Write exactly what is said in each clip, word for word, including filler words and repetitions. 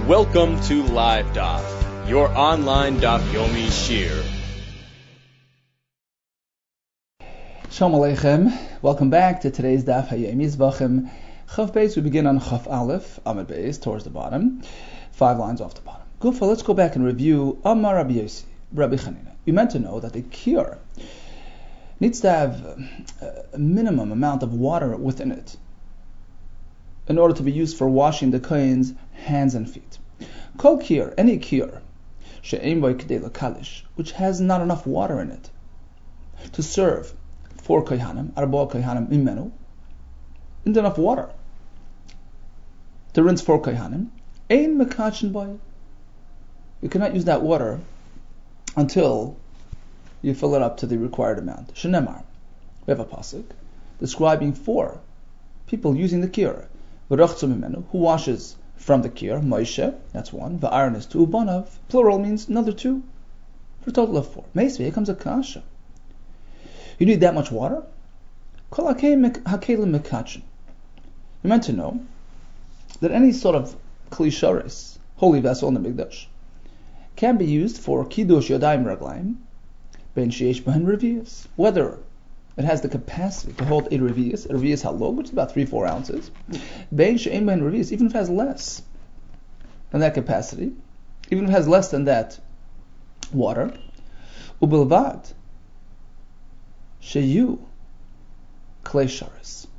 Welcome to Live Daf, your online Daf Yomi Shir. Shalom Aleichem. Welcome back to today's Daf Hayomi Zvachim Chav Beis. We begin on Chav Aleph, Amud Beis, towards the bottom, five lines off the bottom. Gufa, let's go back and review Amar Rabbi Yossi, Rabbi Chanina. We meant to know that the kiyur needs to have a minimum amount of water within it in order to be used for washing the kohen's hands and feet. Kol kiyur, any kiyur, she'ein bo k'dei l'kalish, which has not enough water in it to serve four kohanim, arba kohanim imenu, isn't enough water to rinse four kohanim, ein mekachin bo. You cannot use that water until you fill it up to the required amount. Shenemar, we have a pasuk describing four people using the kiyur. V'rochzu mimenu, who washes from the kiyur, Moshe, that's one. V'Aaron is two. Banav, plural, means another two, for a total of four. Meisvei, here comes a kasha. You need that much water? Kol hakelim mekachin. You're meant to know that any sort of kli sharis, holy vessel in the Mikdash, can be used for kiddush yadayim raglayim, ben sheyesh b'hen revius, whether it has the capacity to hold a revius, a revius halog, which is about three, four ounces, ben she'ein b'hen revius, even if it has less than that capacity, even if it has less than that water, ubilvad sheyu klei sharis,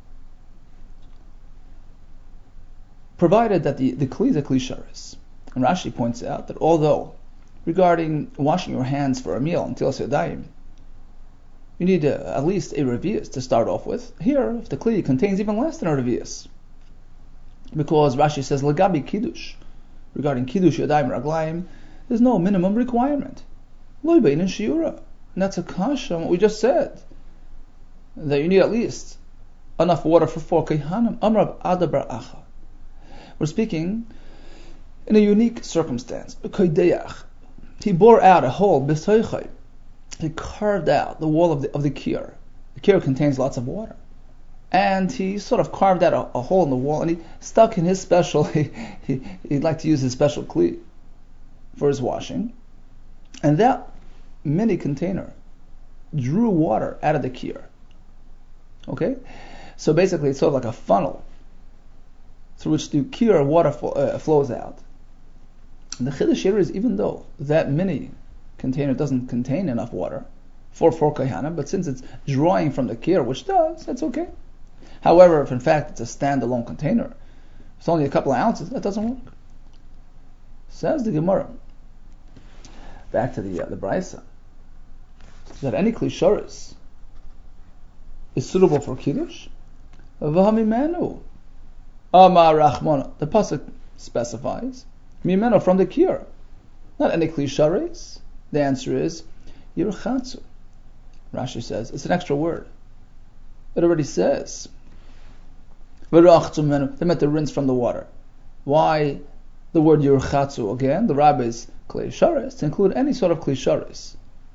provided that the, the kli is a kli sharis. And Rashi points out that although regarding washing your hands for a meal until sedayim, you need a, at least a revius to start off with. Here, if the kli contains even less than a revius, because Rashi says lagabi kiddush, regarding kiddush yadayim raglayim, there's no minimum requirement. Lo bein in shiura, and that's a kasha on what we just said, that you need at least enough water for four kohanim. Amrav adabar acha. We're speaking in a unique circumstance. He bore out a hole, b'soichai. He carved out the wall of the of the kiyur. The kiyur contains lots of water, and he sort of carved out a, a hole in the wall, and he stuck in his special. He, he he'd like to use his special kli for his washing, and that mini container drew water out of the kiyur. Okay, so basically it's sort of like a funnel through which the kiyur water fo- uh, flows out. And the chiddush here is, even though that mini container doesn't contain enough water for four kohanim, but since it's drawing from the kiyur, which does, that's okay. However, if in fact it's a standalone container, it's only a couple of ounces, that doesn't work. Says the Gemara, back to the uh, the Brisa, that any kli sharis is suitable for kiddush. V'hamimenu Amar Rachmana. The pasuk specifies mimenu, from the kiyur, not any kli sharis. The answer is yirchatzu. Rashi says it's an extra word. It already says v'rachzu mimenu. They meant to rinse from the water. Why the word yirchatzu again? The rabbis kli sharis to include any sort of kli sharis.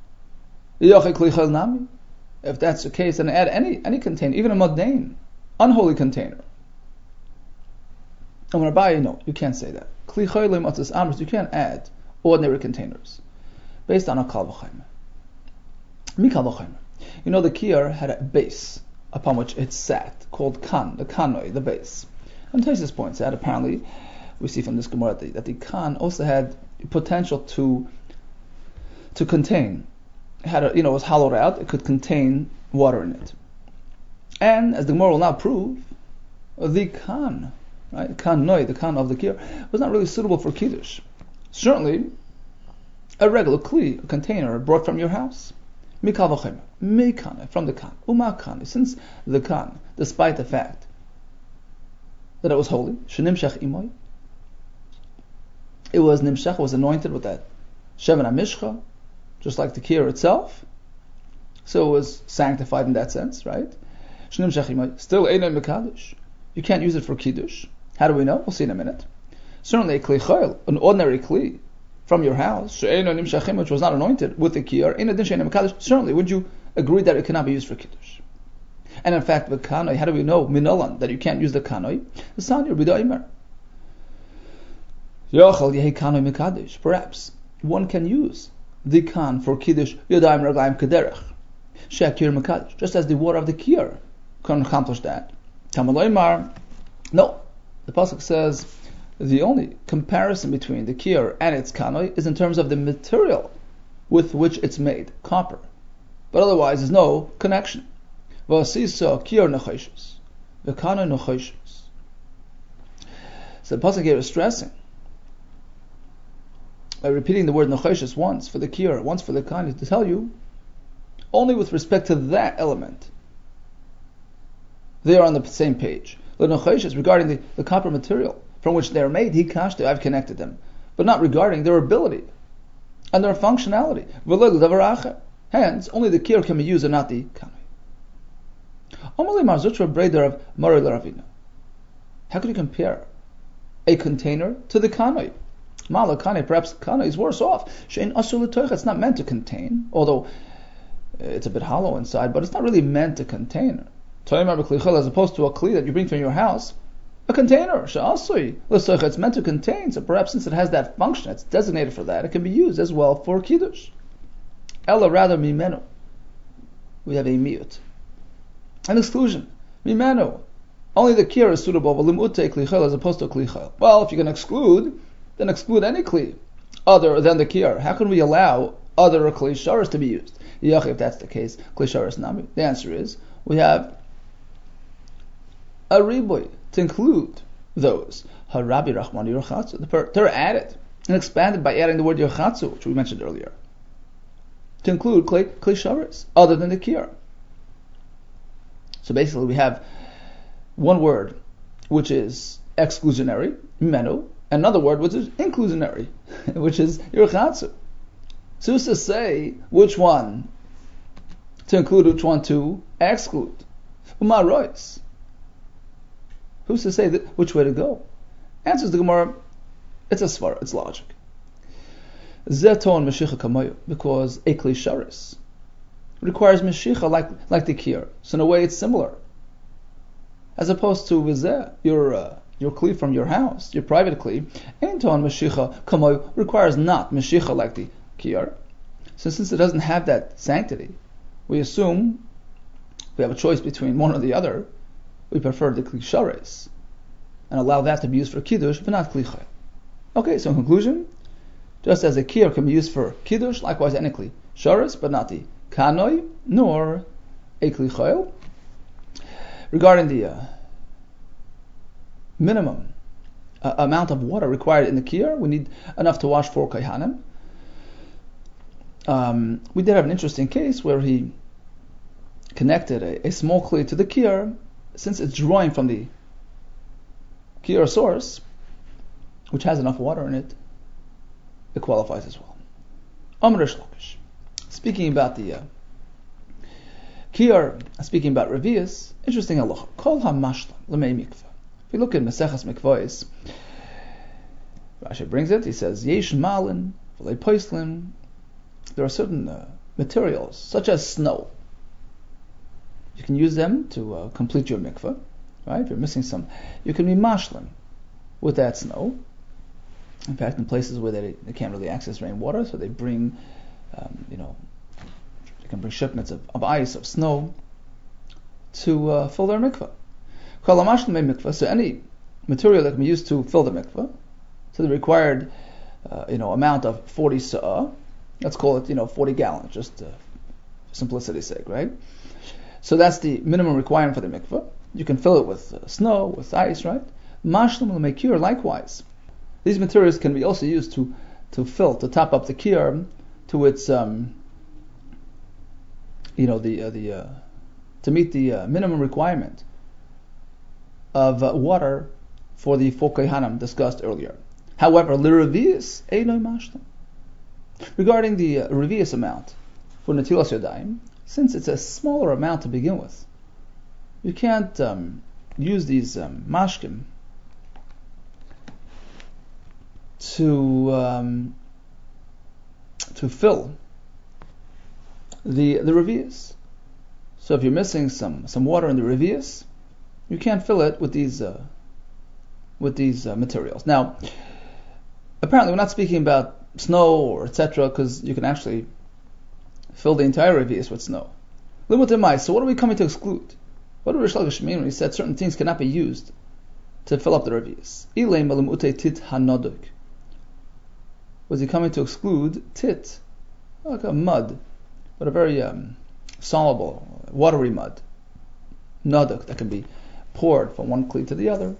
If that's the case, then add any any container, even a madain, unholy container. And when Abaye, no, you can't say that. Kli chaylim atzis amris, you can't add ordinary containers based on a kal v'chaymer. Mi kal v'chaymer. You know, the kiyur had a base upon which it sat, called kan, the kanoi, the base. And Taisus points out, apparently, we see from this Gemara that the, that the kan also had potential to to contain, had a, you know, was hollowed out, it could contain water in it. And as the Gemara will now prove, the kan, right, kan noi, the kan of the kiyur, was not really suitable for kiddush. Certainly, a regular kli, a container brought from your house, mikal v'chem, mikane, from the kan, umakane, since the kan, despite the fact that it was holy, shenimshach imoy, it was nimshach, it was anointed with that shemen hamishcha, just like the kiyur itself, so it was sanctified in that sense, right? Shenimshach imoy, still einay mekadosh. You can't use it for kiddush. How do we know? We'll see in a minute. Certainly a kli chayil, an ordinary kli from your house, which was not anointed with the kiyur, in addition to mekadosh, certainly would you agree that it cannot be used for kiddush? And in fact, the kanoi, how do we know minolan that you can't use the kanoi? The sanir b'da'imar. Perhaps one can use the kan for kiddush yadayim raglayim kederech shekir mekadosh, just as the water of the kir can accomplish that. No, the pasuk says the only comparison between the kir and its kanoi is in terms of the material with which it's made, copper. But otherwise, there's no connection. V'asisa kir nechoshes, v'kanoi nechoshes. So the pasuk here is stressing by repeating the word nechoshes once for the kir, once for the kanoi, to tell you only with respect to that element they are on the same page. The nechoshes regarding the, the copper material from which they are made, hikashte, I've connected them, but not regarding their ability and their functionality. Hence, only the kir can be used and not the kanoi. How can you compare a container to the kanoi? Mala kanoi, perhaps kanoi is worse off. It's not meant to contain, although it's a bit hollow inside, but it's not really meant to contain. As opposed to a kli that you bring from your house, a container, it's meant to contain, so perhaps since it has that function, it's designated for that, it can be used as well for kiddush. Ella rather mimenu. We have a miut. An exclusion. Mimenu. Only the kir is suitable, as opposed to a kli. Well, if you can exclude, then exclude any kli other than the kir. How can we allow other kli sharas to be used? If that's the case, kli sharas nami. The answer is, we have a riboy to include those. Harabi Rachman Yerchatzu. The Torah added and expanded by adding the word Yerchatzu, which we mentioned earlier, to include Kli Sharas, other than the Kir. So basically we have one word which is exclusionary, Menu, and another word which is inclusionary, which is Yerchatzu. So who's to say which one to include, which one to exclude? Uma Royce. Who's to say that which way to go? Answers the Gemara, it's a svara, it's logic. Zeton Meshicha Kamayu, because a Kli Sharis requires Meshicha like like the Kir. So in a way it's similar. As opposed to Vizeh, your uh, your Kli from your house, your private Kli, Enton Meshicha Kamayu requires not Meshicha like the Kir. So since it doesn't have that sanctity, we assume we have a choice between one or the other. We prefer the Kli Shares and allow that to be used for Kiddush, but not Kli Chayil. Okay, so in conclusion, just as a Kir can be used for Kiddush, likewise any Kli Shares, but not the Kanoi, nor a Kli Chayil. Regarding the uh, minimum uh, amount of water required in the Kir, we need enough to wash four Kaihanim. Um, we did have an interesting case where he connected a, a small Kli to the Kir. Since it's drawing from the Kir source, which has enough water in it, it qualifies as well. Amr Shlakish. Speaking about the uh, Kir, speaking about Revius, interesting halacha. Kol ha-mashlam l'mei mikvah. If you look at Maseches Mikvahs, Rashi brings it, he says, Yesh malin, v'lei poislin. There are certain uh, materials, such as snow. You can use them to uh, complete your mikvah, right? If you're missing some, you can be mashlim with that snow. In fact, in places where they, they can't really access rainwater, so they bring, um, you know, they can bring shipments of, of ice, of snow, to uh, fill their mikvah. mikvah. So any material that can be used to fill the mikvah, so the required, uh, you know, amount of forty sa'ah, let's call it, you know, forty gallons, just uh, for simplicity's sake, right? So that's the minimum requirement for the mikveh. You can fill it with uh, snow, with ice, right? Mashlim l'mekir, likewise. These materials can be also used to, to fill, to top up the kir to its, um, you know, the uh, the uh, to meet the uh, minimum requirement of uh, water for the four kaihanim discussed earlier. However, l'revius einoi mashlim. Regarding the uh, revius amount for netilas yadayim, since it's a smaller amount to begin with, you can't um, use these um, mashkim to um, to fill the the revius. So if you're missing some, some water in the revius, you can't fill it with these uh, with these uh, materials. Now, apparently we're not speaking about snow or et cetera because you can actually fill the entire revius with snow. So what are we coming to exclude? What did Rish Lakish mean when he said certain things cannot be used to fill up the revius? Was he coming to exclude tit, like a mud, but a very um, soluble, watery mud, noduk, that can be poured from one kli to the other?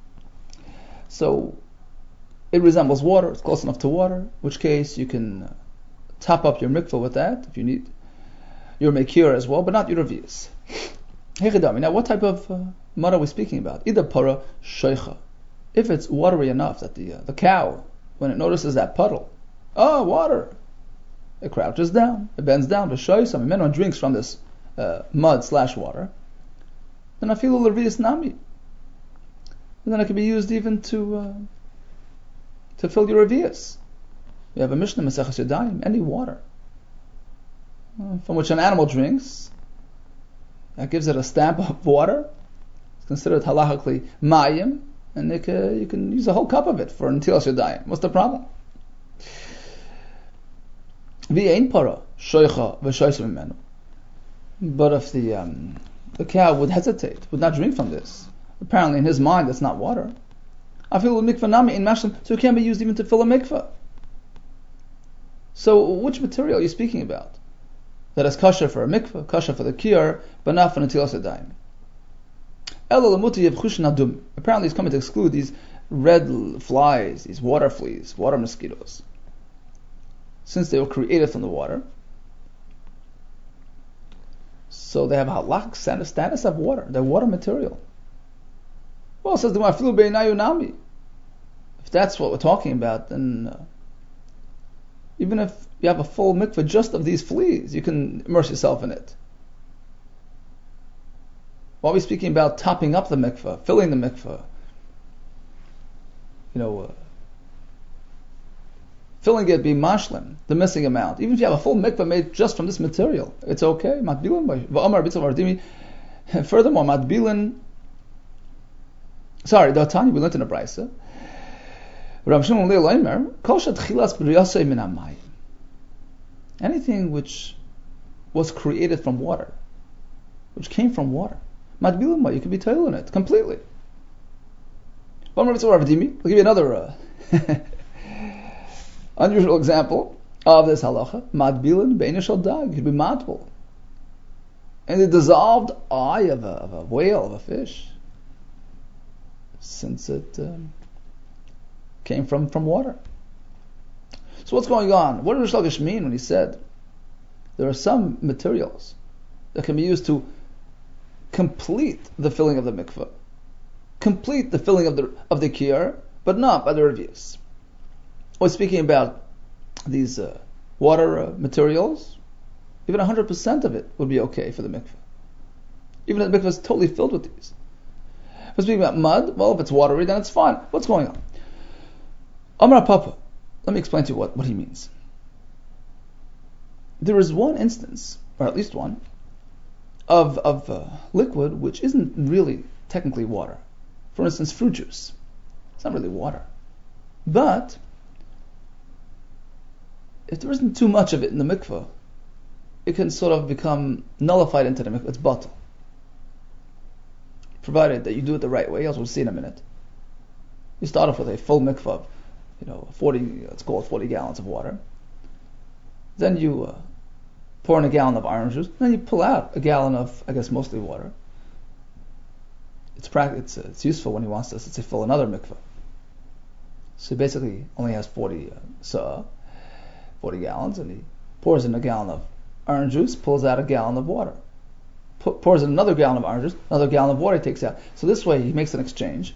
So it resembles water, it's close enough to water, in which case you can uh, top up your mikveh with that if you need your mekir as well, but not your revius. Now what type of uh, mud are we speaking about? Either para sheicha. If it's watery enough that the uh, the cow, when it notices that puddle, oh, water, it crouches down, it bends down to show you something. When one drinks from this uh, mud slash water, then I feel a revius nami. And then it can be used even to uh, to fill your revius. You have a Mishnah Maseches Yadayim, any water uh, from which an animal drinks, that gives it a stamp of water. It's considered halachically mayim, and it can, you can use a whole cup of it for netilas yadayim. What's the problem? V'ein para shoicha v'shoysim imenu. But if the um, the cow would hesitate, would not drink from this, apparently in his mind it's not water. I feel mikvah nami in mashlim, so it can be used even to fill a mikvah. So which material are you speaking about? That is kosher for a mikvah, kosher for the kiyar, but not for netilas yadayim. Apparently he's coming to exclude these red flies, these water fleas, water mosquitoes. Since they were created from the water, so they have a halach status of water. They're water material. Well, it says the Mafilu Beinayu Nami. If that's what we're talking about, then uh, even if you have a full mikveh just of these fleas, you can immerse yourself in it. Why are we speaking about topping up the mikveh, filling the mikveh? You know, uh, filling it be mashlim, the missing amount. Even if you have a full mikveh made just from this material, it's okay. Furthermore, matbilin. Sorry, the Tanya we learned in a brayso. Rav Shimon Leil Omer, kol shetchilas b'riyasei min hamayim. Anything which was created from water, which came from water, matbilin, you can be toil in it completely. I'll give you another uh, unusual example of this halacha. Matbilin be'inishal dag, you could be matbul, and the dissolved eye of a, of a whale, of a fish, since it um, came from, from water. So what's going on? What did Rish Lakish mean when he said there are some materials that can be used to complete the filling of the mikveh, complete the filling of the of the kiyar, but not by the revius? We're speaking about these uh, water uh, materials. Even one hundred percent of it would be okay for the mikveh. Even if the mikveh is totally filled with these. We're speaking about mud. Well, if it's watery, then it's fine. What's going on? Amar Papa. Let me explain to you what, what he means. There is one instance, or at least one, of of uh, liquid which isn't really technically water. For instance, fruit juice. It's not really water. But if there isn't too much of it in the mikveh, it can sort of become nullified into the mikveh. It's batel. Provided that you do it the right way, as we'll see in a minute. You start off with a full mikveh of, you know, forty, let's call it forty gallons of water. Then you uh, pour in a gallon of orange juice. Then you pull out a gallon of, I guess, mostly water. It's pra- it's, uh, it's useful when he wants to, let's say, fill another mikveh. So he basically only has forty uh, so, forty gallons, and he pours in a gallon of orange juice, pulls out a gallon of water. P- pours in another gallon of orange juice, another gallon of water he takes out. So this way he makes an exchange.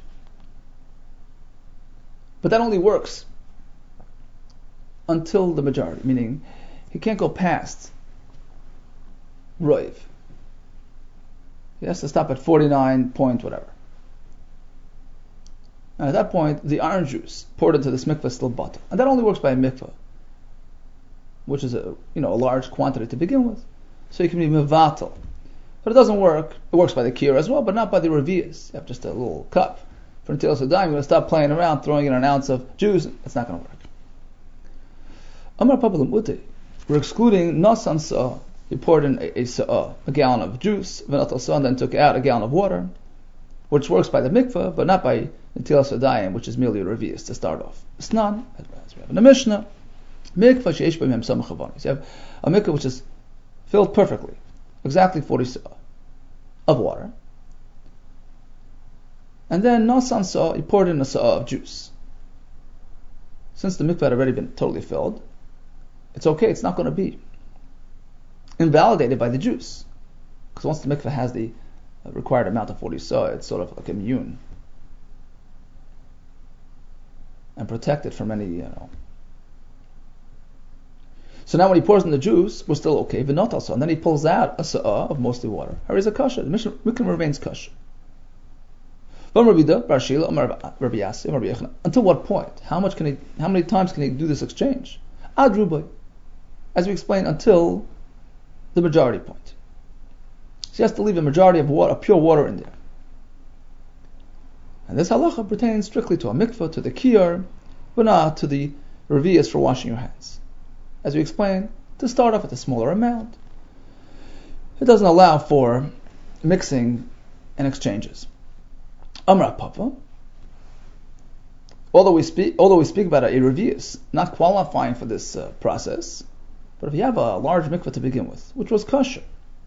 But that only works until the majority, meaning he can't go past roiv. He has to stop at forty-nine point whatever. And at that point, the orange juice poured into this mikveh is still batel. And that only works by a mikveh, which is a you know a large quantity to begin with. So you can be mevatel. But it doesn't work. It works by the kiyar as well, but not by the revius. You have just a little cup. for Netilas Yadayim, you're going to stop playing around, throwing in an ounce of juice. It's not going to work. Amar Papa L'Mute, we're excluding Nasan Sa'ah. He poured in a, a Sa'ah, a gallon of juice, V'natal Sa'ah, and then took out a gallon of water, which works by the mikveh, but not by Netilas Yadayim, which is merely a revius to start off. Snan, as we have in the Mishnah, mikveh she'esh b'hem samach havanis. You have a mikveh which is filled perfectly, exactly forty sa'ah of water. And then Nasan Sa'ah, he poured in a Sa'ah of juice. Since the mikveh had already been totally filled, it's okay, it's not going to be invalidated by the juice. Because once the mikveh has the required amount of forty sa'ah, it's sort of like immune and protected from any, you know. So now when he pours in the juice, we're still okay, but not also. And then he pulls out a sa'ah of mostly water. How is a kasha? The mikveh remains kasha. Until what point? How much can he? How many times can he do this exchange? Adrubai, as we explained, until the majority point. So he has to leave a majority of water, pure water in there. And this halacha pertains strictly to a mikveh, to the kiyar, but not to the revius for washing your hands. As we explained, to start off with a smaller amount. It doesn't allow for mixing and exchanges. Amra Papa. Although we speak, although we speak about a, a revius, not qualifying for this uh, process, but if you have a large mikveh to begin with, which was kosher,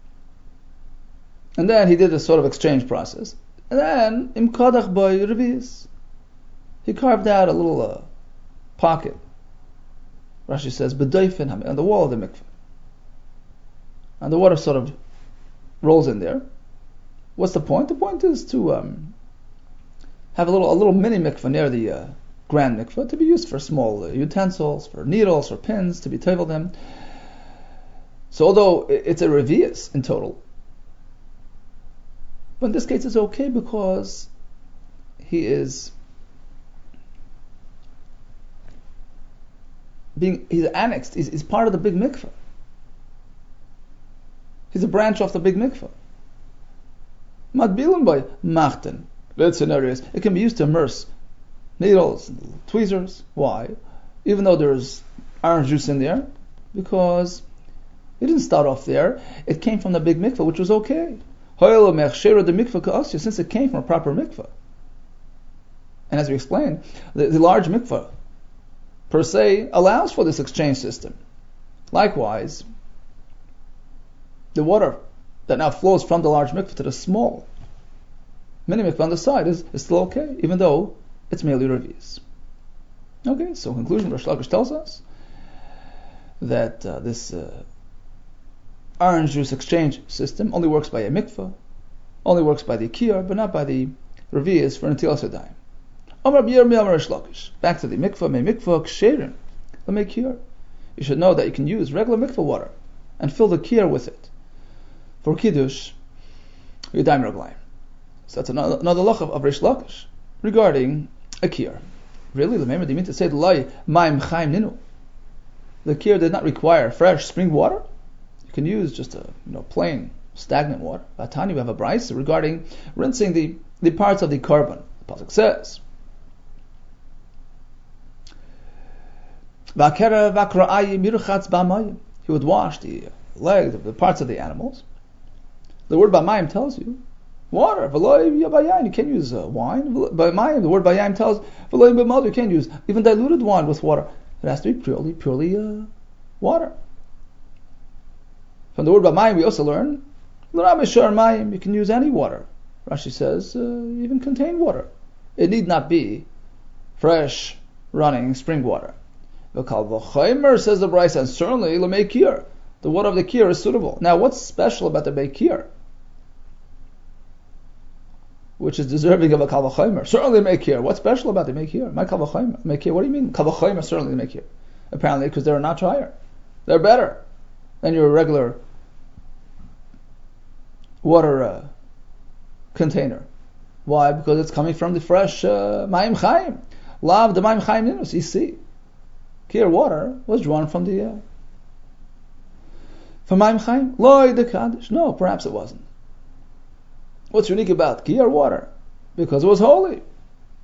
and then he did this sort of exchange process, and then imkadach by revius, he carved out a little uh, pocket. Rashi says b'doifin on the wall of the mikveh, and the water sort of rolls in there. What's the point? The point is to um, have a little a little mini mikveh near the uh, grand mikveh to be used for small uh, utensils, for needles, for pins, to be tevel them. So although it's a revius in total, but in this case it's okay because he is being he's annexed, he's, he's part of the big mikveh. He's a branch of the big mikveh. Madbilim by machten. Scenarios, it can be used to immerse needles, tweezers. Why? Even though there's orange juice in there, because it didn't start off there. It came from the big mikveh, which was okay. Since it came from a proper mikveh. And as we explained, the, the large mikveh per se allows for this exchange system. Likewise, the water that now flows from the large mikveh to the small mini mikveh on the side is, is still okay, even though it's merely revius. Okay, so in conclusion, Rosh Lakish tells us that uh, this uh, orange juice exchange system only works by a mikveh, only works by the kiyar, but not by the revius for Netilas Yadayim. Amar B'Yirmiyah Amar Rosh Lakish. Back to the mikveh, may mikveh ksherim, the may kiyar. You should know that you can use regular mikveh water and fill the kiyar with it for kiddush Yadayim Raglayim. So that's another, another lach of, of Rish Lakish regarding a kiyar. Really, remember, they mean to say the lai ma'im chaim ninu. The kiyar did not require fresh spring water. You can use just a you know plain stagnant water. Vatani, we have a brayso regarding rinsing the, the parts of the carbon. The pasuk says, "Vakera vakra'ayim yirchatz b'mayim." He would wash the legs of the parts of the animals. The word b'mayim tells you water. You can't use uh, wine. B'mayim, the word b'mayim tells you can't use even diluted wine with water. It has to be purely, purely uh, water. From the word b'mayim, we also learn you can use any water. Rashi says uh, even contained water. It need not be fresh, running spring water. V'kal says the Brayso, and certainly l'meikir, the water of the kiyar is suitable. Now, what's special about the meikir, which is deserving of a kal v'chomer? Certainly meikir. What's special about the meikir? My kal v'chomer. Meikir. What do you mean kal v'chomer? Certainly meikir. Apparently, because they're a notch higher. They're better than your regular water uh, container. Why? Because it's coming from the fresh uh, ma'im chaim. Lav the ma'im chaim ninus. You see, kiyar water was drawn from the uh, from ma'im chaim. Loi de kaddish. No, perhaps it wasn't. What's unique about kiyar water? Because it was holy.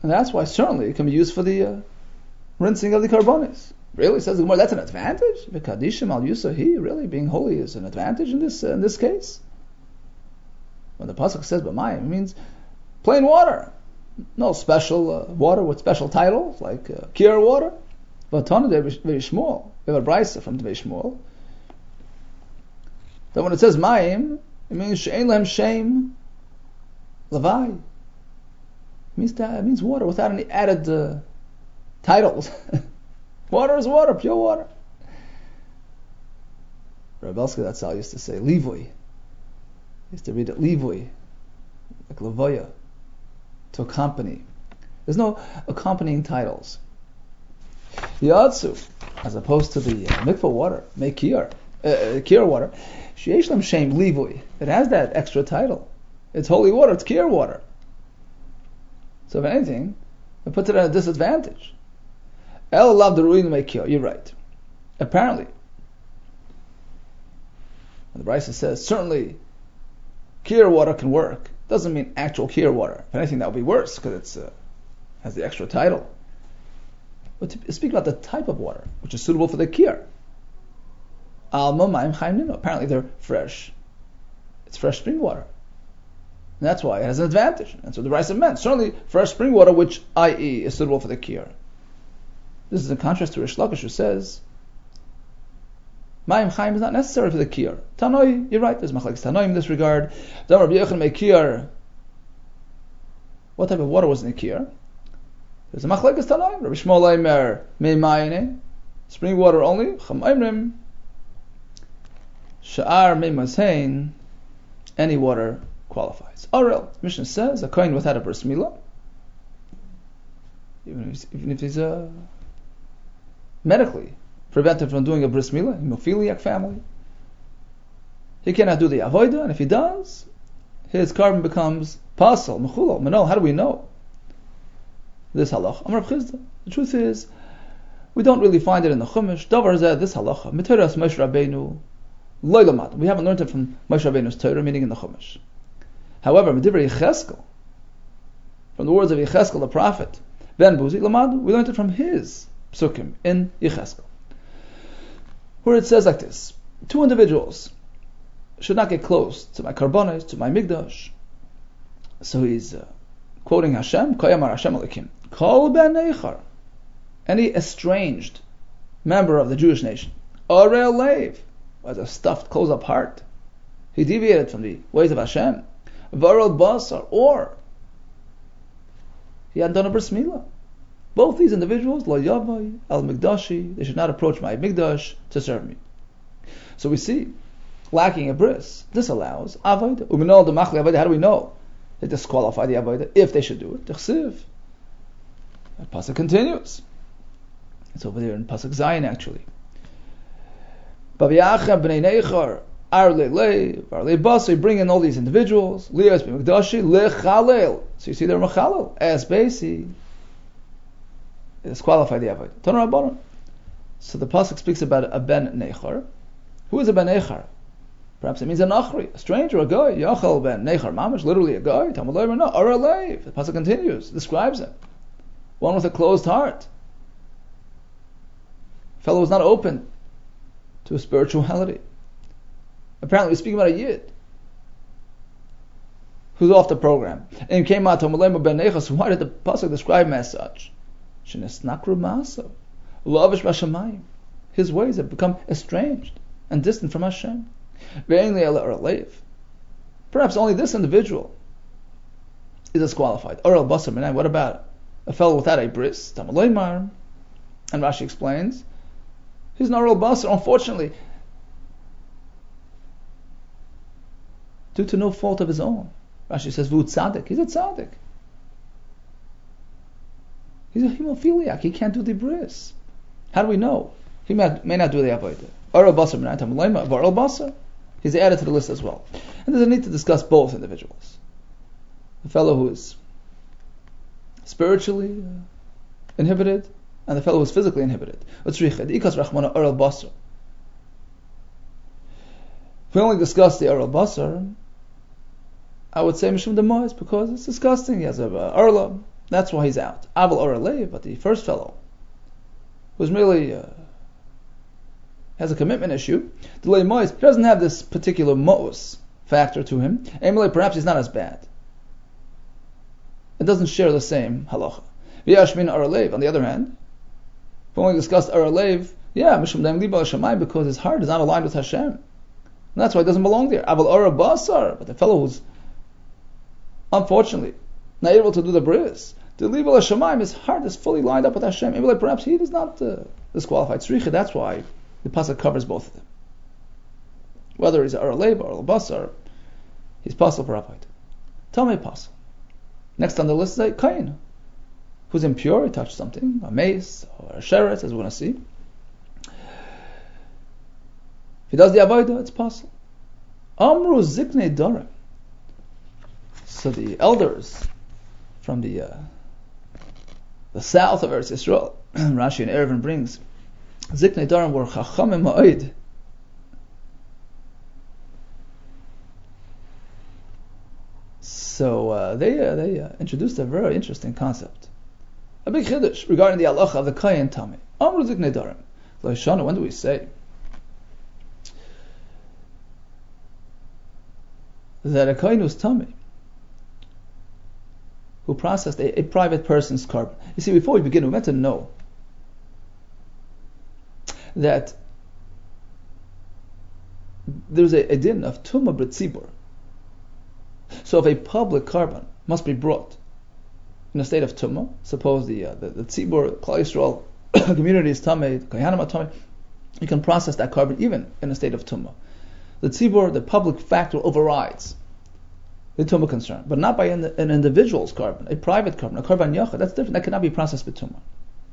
And that's why certainly it can be used for the uh, rinsing of the karbonis. Really, says the Gemara, that's an advantage? V'kadishim al yusahi, really, being holy is an advantage in this uh, in this case? When the pasuk says b'mayim, it means plain water. No special uh, water with special titles, like uh, kir water. But Tana, they're very small. We have a brisa from very small. Then when it says mayim, it means she'ein lehem shem lavai. It means that, it means water without any added uh, titles. Water is water, pure water. Rabbi Elska Zatzal used to say livui. He used to read it livui, like lavoya, to accompany. There's no accompanying titles. Yatsu, as opposed to the uh, mikvah water, mekir, uh, kir water, sheyesh lam shem livui. It has that extra title. It's holy water. It's kir water. So if anything, it puts it at a disadvantage. El love the ruin mekir. You're right. Apparently, the Brisa says certainly kir water can work. Doesn't mean actual kir water. If anything, that would be worse because it's uh, has the extra title. But to speak about the type of water which is suitable for the kir, alma ma'im chaim nino. Apparently, they're fresh. It's fresh spring water. And that's why it has an advantage. That's what the Brisa meant. Certainly, fresh spring water, which that is is suitable for the kir. This is in contrast to Rish Lakish, who says Mayim Chaim is not necessary for the kir. Tanoi, you're right, there's machlekes Tanoi in this regard. Then Rabbi Yochanan Mekir, what type of water was in the kir? There's a machlekes Tanoi. Rabbi Shmuel Leimer Meimayne, spring water only. Cham Oimrim Sha'ar Meimasein, any water qualifies. Orel, Mishnah says a kohen without a bris milah, even if, even if he's a medically prevented from doing a bris milah, hemophiliac family, he cannot do the avodah, and if he does, his carbon becomes pasal, mechulal, menol. How do we know this halacha? Amar Chisda. The truth is, we don't really find it in the Chumash. Davar zeh, this halacha, miteras Moshe Rabbeinu lo lamad. We haven't learned it from Moshe Rabbeinu's Torah, meaning in the Chumash. However, Medivrei Yecheskel, from the words of Yecheskel the prophet, Ben Buzi lamad, we learned it from his psukim in Yecheskel, where it says like this: two individuals should not get close to my karbonos, to my migdash. So he's uh, quoting Hashem, Koyamar Hashem Alekim, Kol ben Neichar, any estranged member of the Jewish nation, Orel Leiv, as a stuffed, closed-up heart, he deviated from the ways of Hashem, Varel Basar, or he hadn't done a bris milah. Both these individuals, Lo Yavai, Al Migdashi, they should not approach my Migdash to serve me. So we see, lacking a bris, this allows Avodah. Uminol Demachli Avodah, how do we know? They disqualify the Avodah if they should do it. Tichsiv. That pasuk continues. It's over there in pasuk Zayin actually. Baviyachem b'nei Neichar, Ar Le'lei, Ar Le'basa, bring in all these individuals, Lias b'Migdashi, Le'chalel. So you see they're Mechalel. As Beisi, disqualify the Avodah. Tanu Rabbanan. So the pasuk speaks about a ben Neichar. Who is a ben Neichar? Perhaps it means a nachri, a stranger, a guy. Yachal ben Neichar mamash, literally a guy. Talmud Leimer, no, or a leiv. The pasuk continues, describes him. One with a closed heart. A fellow who's not open to spirituality. Apparently, we're speaking about a yid who's off the program. And came out Talmud Leimer ben Neichar. So why did the pasuk describe him as such? Shenesnakru ma'asav, lavish b'shamayim. His ways have become estranged and distant from Hashem. Perhaps only this individual is disqualified. What about a fellow without a bris? And Rashi explains, he's not oral basar, unfortunately, due to no fault of his own. Rashi says, V'u tzaddik. He's a tzaddik. He's a hemophiliac. He can't do the bris. How do we know? He may, may not do the avodah. Oral basar, oral basar. He's added to the list as well. And there's a need to discuss both individuals. The fellow who is spiritually uh, inhibited and the fellow who is physically inhibited. If we only discuss the Oral Basar, I would say Mishum Demois, because it's disgusting. He has a uh, Arla, That's why he's out. Aval or Lev, but the first fellow, who's merely uh, has a commitment issue, he doesn't have this particular mo'us factor to him. Emily, perhaps he's not as bad. It doesn't share the same halacha. V'yashmin or Lev, on the other hand, when we discussed or Lev, yeah, mishum daim liba l'shamayim, because his heart is not aligned with Hashem. And that's why he doesn't belong there. Aval or basar, but the fellow who's unfortunately not able to do the bris, the liba l'shamayim, his heart is fully lined up with Hashem. Maybe like perhaps he is not uh, disqualified. Tzricha, that's why the pasuk covers both of them. Whether he's or Lev or basar, he's pasuk for Rabbi. Tamei pasuk. Next on the list is a Kain, who's impure, he touched something, a mace or a sheretz, as we're going to see. If he does the avodah, it's possible. Amru ziknei darim. So the elders from the uh, the south of Eretz Yisrael, Rashi and Erevin brings, ziknei darim were chachamim ma'od. So uh, they uh, they uh, introduced a very interesting concept, a big chiddush regarding the halacha of the kayin tamei. Amru ziknei darim. L'shana, when do we say that a kayin who's tamei, who processed a, a private person's carbon? You see, before we begin, we meant to know that there's a, a din of tumah b'tzibur. So if a public carbon must be brought in a state of tumah, suppose the uh, the, the tzibur, Klal Yisrael community is tamei, the kohanim are tamei, you can process that carbon even in a state of tumah. The tzibur, the public factor, overrides the tumah concern, but not by an, an individual's carbon, a private carbon, a carbon yachad. That's different. That cannot be processed with tumah.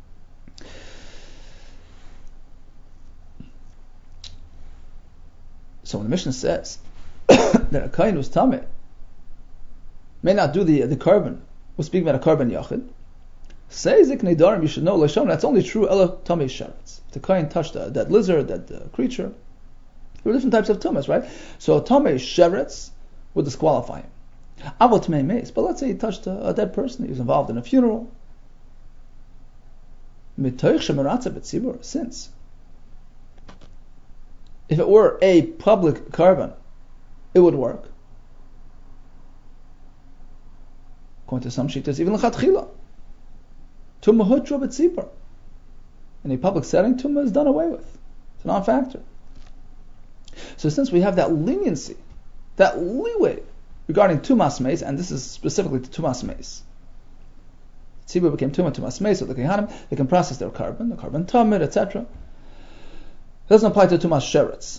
So when the Mishnah says that a kain who's tamei may not do the the carbon, we're speaking about a carbon yachid, say ziknei darim, you should know l'sham, that's only true ela tamei sheretz. The kain touched that, that lizard, that uh, creature. There are different types of tumas, right? So tamei sheretz would disqualify him. Avot tamei meis, but let's say he touched a, a dead person, he was involved in a funeral. Mitoich shemaratza b'tzibur, since if it were a public carbon, it would work. According to some shittas, even l'chatchila, tumah hutra b'tzibur. In a public setting, tumah is done away with. It's a non-factor. So since we have that leniency, that leeway regarding tumas meis, and this is specifically to tumas meis, tzibur became tumah tumas meis, so the kehanim, they can process their carbon, the carbon tamid, et cetera. It doesn't apply to tumas sheretz.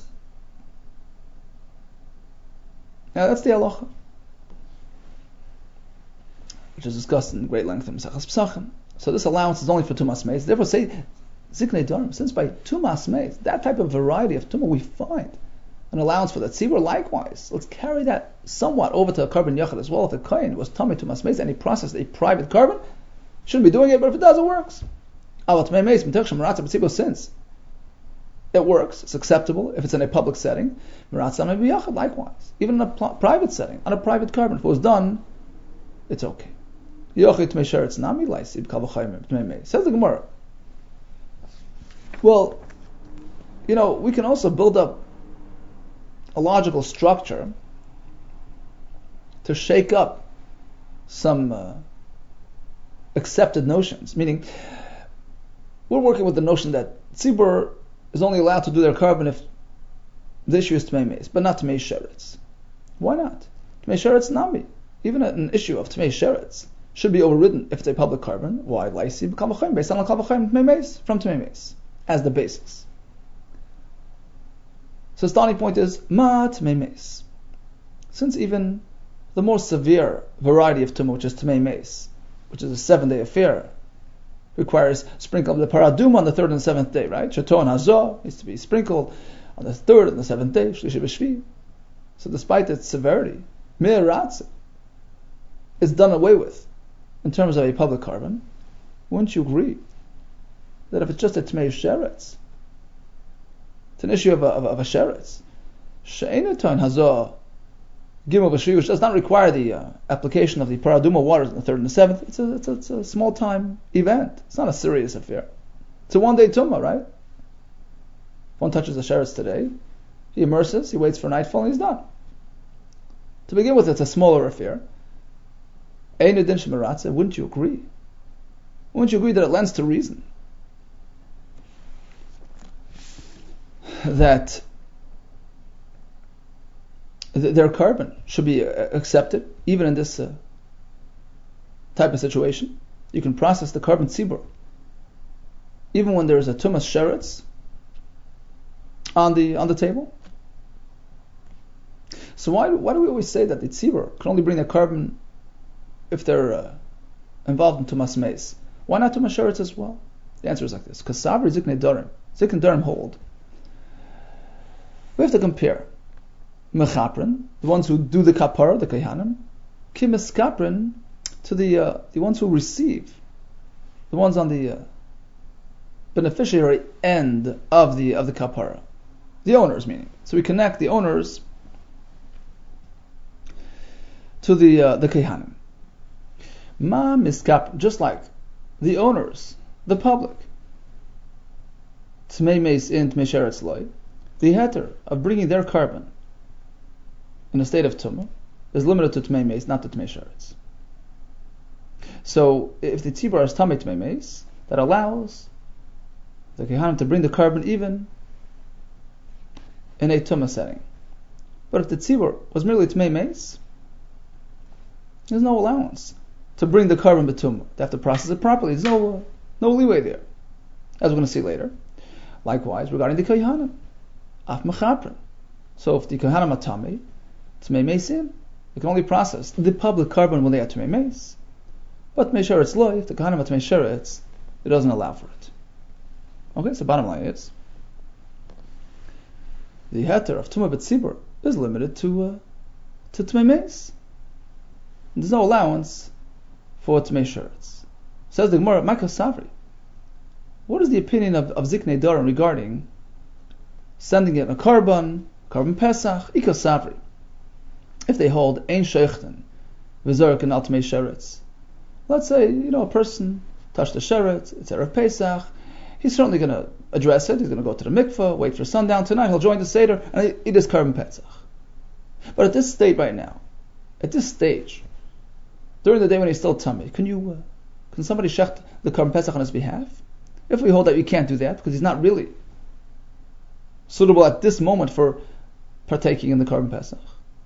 Now that's the halacha, which is discussed in great length in Maseches Pesachim. So this allowance is only for tumas meis. Therefore, say ziknei darim, since by tumas meis, that type of variety of tumah, we find an allowance for that. Tzibur likewise, let's carry that somewhat over to a carbon yachid as well. If the kohen was tamei tumas meis and he processed a private carbon, shouldn't be doing it, but if it does, it works. Avat tamei meis mitach shemaratza b'tzibur, since it works, it's acceptable if it's in a public setting. Meratza may be yachid likewise, even in a pl- private setting, on a private carbon. If it was done, it's okay. Yochid tmei sheretz nami laisib kal v'chayim tmei meis. Says the Gemara. Well, you know, we can also build up a logical structure to shake up some uh, accepted notions. Meaning, we're working with the notion that tzibur is only allowed to do their carbon if the issue is tmei meis, but not tmei sheretz. Why not? Tmei sheretz nami. Even an issue of tmei sheretz should be overridden if it's a public carbon. Why? Laisi b'kal v'chayim, based on kal v'chayim tmei meis, from tmei meis as the basis. So the starting point is ma tmei meis. Since even the more severe variety of tumah, which is tmei meis, which is a seven-day affair, requires sprinkle of the paraduma on the third and seventh day, right? Shato and hazah needs to be sprinkled on the third and the seventh day, shlishi b'shvi. So despite its severity, me'eratz is done away with in terms of a public carbon. Wouldn't you agree that if it's just a tmei sheretz, it's an issue of a, of, of a sheretz, she'enaton hazah Gimel B'Shvi, which does not require the uh, application of the Paraduma waters in the third and the seventh. It's a, it's a, it's a small time event. It's not a serious affair. It's a one day tumah, right? If one touches the sheretz today, he immerses, he waits for nightfall, and he's done. To begin with, it's a smaller affair. Ein Edin Shemiratze, wouldn't you agree? Wouldn't you agree that it lends to reason that their carbon should be accepted, even in this uh, type of situation? You can process the carbon tzibur, even when there is a tumas sheretz on the on the table. So why why do we always say that the tzibur can only bring the carbon if they're uh, involved in tumas meis? Why not tumas sheretz as well? The answer is like this: because Savri Ziknei Darim, Ziknei Darim hold. We have to compare mechaprin, the ones who do the kapara, the kohanim, kimiskaprin, to the uh, the ones who receive, the ones on the uh, beneficiary end of the of the kapara, the owners, meaning. So we connect the owners to the uh, the kohanim. Ma miskaprin, just like the owners, the public. Tmei meis in tmei sheretz loy, the heter of bringing their carbon in a state of tumah is limited to tmei meis, not to tmei sheretz. So if the tzibur is tamei tmei meis, that allows the kohanim to bring the carbon even in a tumah setting. But if the tzibur was merely tmei meis, there's no allowance to bring the carbon b'tumah. They have to process it properly. There's no uh, no leeway there, as we're going to see later. Likewise, regarding the kohanim, af mechaprin. So if the kohanim are tamei, tmei meisim, they can only process the public carbon when they are tmei meis. But tmei sheretz loy, if the kohanim are tmei sheretz, it doesn't allow for it. Okay, so bottom line is, the heter of tumah b'tzibur is limited to uh, to tmei meis. There's no allowance for tmei sheretz. Says the Gemara, Michael Savri, what is the opinion of, of Ziknei Darim regarding sending it a carbon, carbon pesach, ikos savri? If they hold ein sheichten v'zorek and al tmei sheretz, let's say you know a person touched the sheretz, it's erev Pesach, he's certainly going to address it. He's going to go to the mikveh, wait for sundown tonight. He'll join the seder and eat his carbon pesach. But at this state right now, at this stage, during the day when he's still tummy, can you, uh, can somebody shecht the carbon pesach on his behalf? If we hold that you can't do that because he's not really suitable at this moment for partaking in the carbon pesach.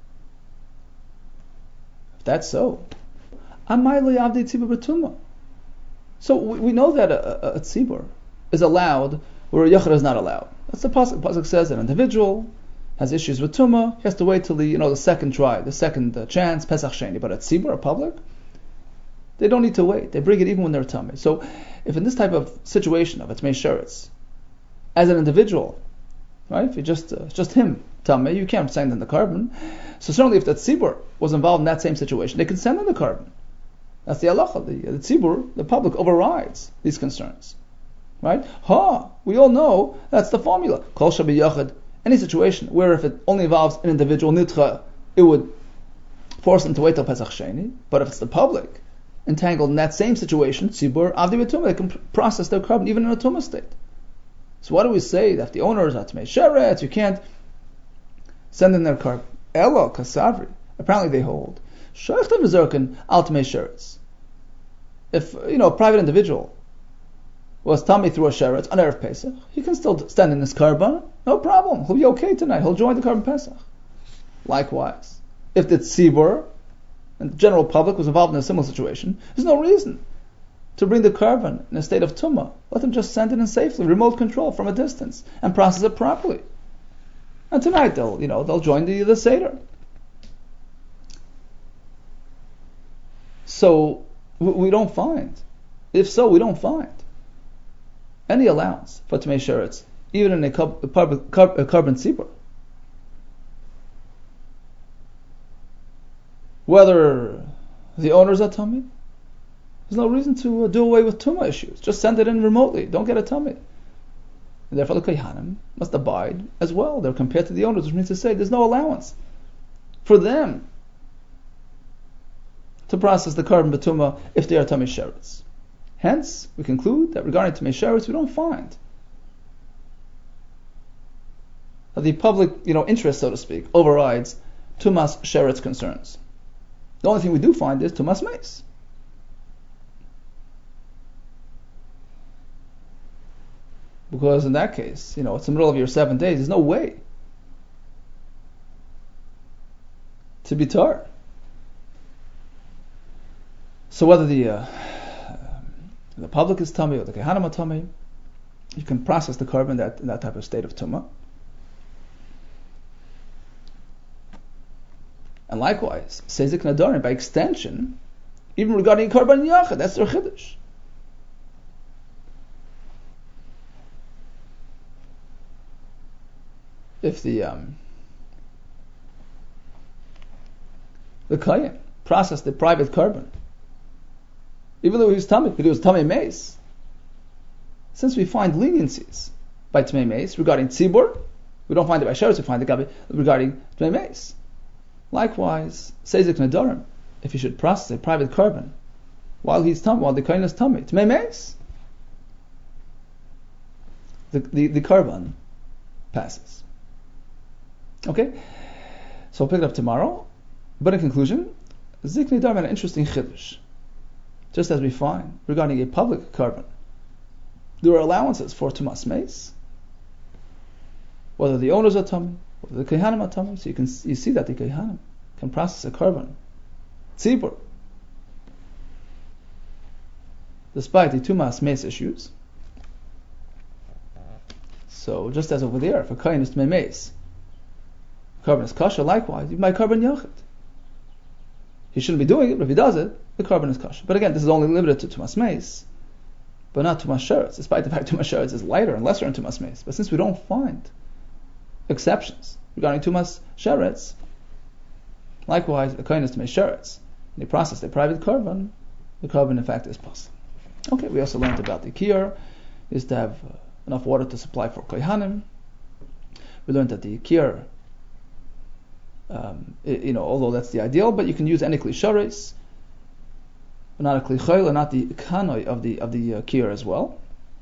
If that's so, amayli avdei tzibur b'tumah. So we, we know that a, a, a tzibur is allowed where a yachid is not allowed. That's the pasuk. Pasuk says an individual has issues with tumah, he has to wait till the you know the second try, the second uh, chance, pesach sheni. But at tzibur, a public, they don't need to wait. They bring it even when they're tummy. So if in this type of situation of tmei sheretz, as an individual, right, if you just uh, just him tummy, you can't send in the carbon. So certainly if the tzibur was involved in that same situation, they can send in the carbon. That's the halacha. The, the tzibur, the public, overrides these concerns. Right? Ha! We all know that's the formula. Kol shabi yachad. Any situation where if it only involves an individual nitcha, it would force them to wait till Pesach Sheni. But if it's the public entangled in that same situation, tzibur avdi b'tumah, they can process their carbon even in a tumah state. So why do we say that if the owners are tmei sheretz, you can't send in their carbon? Elo kasavri. Apparently they hold sheichten v'zorken al tmei sheretz. If you know a private individual was tummy through a sheretz on erev Pesach, he can still stand in his carbon, no problem. He'll be okay tonight. He'll join the carbon Pesach. Likewise, if the tzibur and the general public was involved in a similar situation, there's no reason to bring the carbon in a state of tumah. Let them just send it in safely, remote control from a distance, and process it properly. And tonight they'll, you know, they'll join the the seder. So we don't find, if so, we don't find any allowance for tmei sheretz, even in a carbon tzibur. Whether the owners are tummy, there's no reason to uh, do away with tumah issues. Just send it in remotely. Don't get a tummy. And therefore the kohanim must abide as well. They're compared to the owners, which means to say there's no allowance for them to process the carbon betuma if they are tamei sheretz. Hence, we conclude that regarding tamei sheretz, we don't find that the public, you know, interest, so to speak, overrides tumas sheretz concerns. The only thing we do find is tumas meis. Because in that case, you know, it's the middle of your seven days, there's no way to be tar. So whether the uh, the public is tummy or the kehanim are tummy, you can process the carbon that in that type of state of tumah. And likewise, sezik nadarim, by extension, even regarding carbon yachad, that's their chiddush. If the um, the kayan processed the private carbon, even though he was tummy, but he was tummy mace, since we find leniencies by tummy mace regarding tzibur, we don't find it by sheretz, we find it regarding tummy mace. Likewise, sezik nadarim, if he should process a private carbon while he's tummy, while the kayan is tummy, tummy mace, the the, the carbon passes. Okay, so we'll pick it up tomorrow. But in conclusion, zik nadarim had an interesting chiddush. Just as we find regarding a public carbon, there are allowances for tumas meis, whether the owners are tummy, whether the kehanim are tummy. So you can you see that the kehanim can process a carbon tzibur, despite the tumas meis issues. So just as over there, if a kohen is tumei meis, carbon is kosher, likewise, even by carbon yachid. He shouldn't be doing it, but if he does it, the carbon is kosher. But again, this is only limited to tumas meis, but not tumas sheretz, despite the fact tumas sheretz is lighter and lesser than tumas meis. But since we don't find exceptions regarding tumas sheretz, likewise, a kohen is tumei sheretz, and he processed a private carbon, the carbon in fact is possible. Okay, we also learned about the kiyur is to have uh, enough water to supply for kohanim. We learned that the kiyur, Um, it, you know, although that's the ideal, but you can use any kli shares, but not a kli chayil, and not the kanoi of the of the uh, kiyur as well.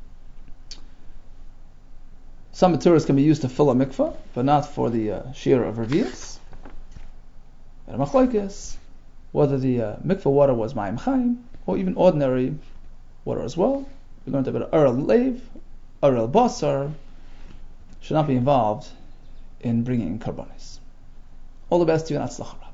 Some materials can be used to fill a mikvah, but not for the uh, shear of revius. And a machlokes, whether the uh, mikvah water was ma'im chaim or even ordinary water as well. We're going to have an arel leiv, arel basar should not be involved in bringing karbonis. All the best to you and atzlachah.